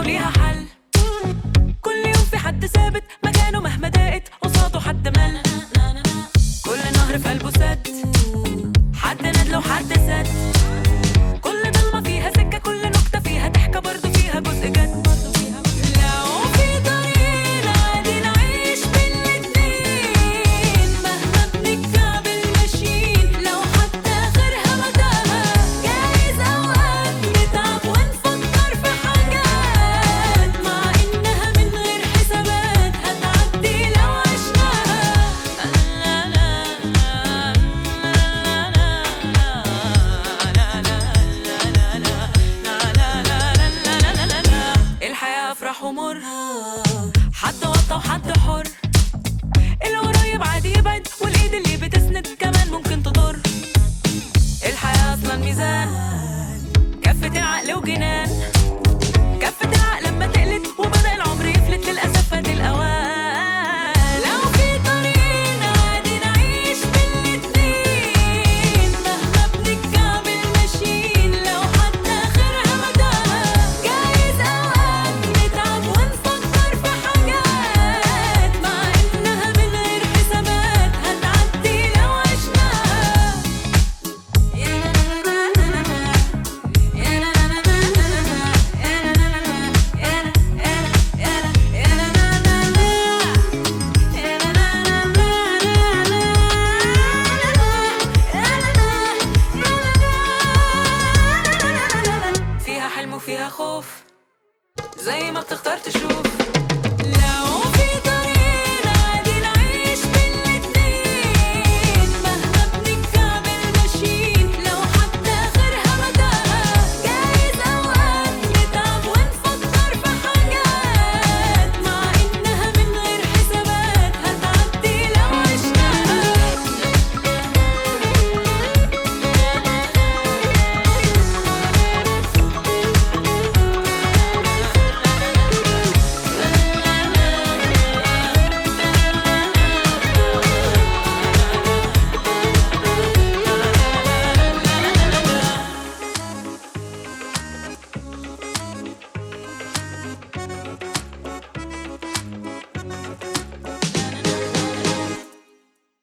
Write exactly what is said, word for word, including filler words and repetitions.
وليها حل. كل يوم في حد ثابت مكانه مهما ضاقت قصاده حد مل. كل نهر في قلبه سد، حد ندل وحد سد. كل ضلمة فيها سكة، كل نكتة فيها ضحكة، برضه فيها جزء جد. لو في طريقنا عادي نعيش بالاتنين، مهما بنتكعبل ماشيين، لو حتى آخرها متاهة. جايز أوقات نتعب ونفكر في حاجات، مع إنها من غير حسابات هتعدي لو عشناها. الحياة أفراح ومر، حد وطى وحد حر. القريب عادي يبعد، والإيد اللي بتسند كمان ممكن تضر. الحياة أصلا ميزان، كفة العقل وجنان. كفة العقل لما تقلت وبدأ العمر يفلت، للأسف فات الأوان. لو في طريقنا عادي نعيش بالاتنين، مهما بنتكعبل ماشيين، لو حتى آخرها متاهة. جايز أوقات نتعب ونفكر في حاجات، مع إنها من غير حسابات هتعدي لو عشناها. فيها حلم وفيها خوف، زي ما بتختار تشوف.